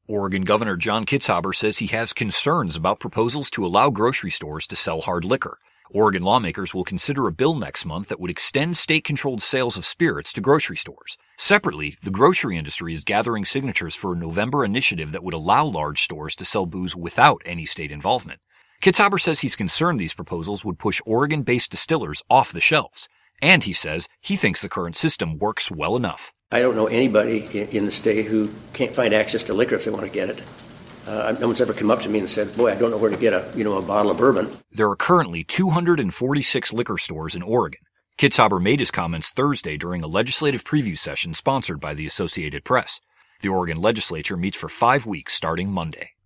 Oregon Governor John Kitzhaber says he has concerns about proposals to allow grocery stores to sell hard liquor. Oregon lawmakers will consider a bill next month that would extend state-controlled sales of spirits to grocery stores. Separately, the grocery industry is gathering signatures for a November initiative that would allow large stores to sell booze without any state involvement. Kitzhaber says he's concerned these proposals would push Oregon-based distillers off the shelves. And he says he thinks the current system works well enough. I don't know anybody in the state who can't find access to liquor if they want to get it. No one's ever come up to me and said, boy, I don't know where to get a bottle of bourbon. There are currently 246 liquor stores in Oregon. Kitzhaber made his comments Thursday during a legislative preview session sponsored by the Associated Press. The Oregon legislature meets for 5 weeks starting Monday.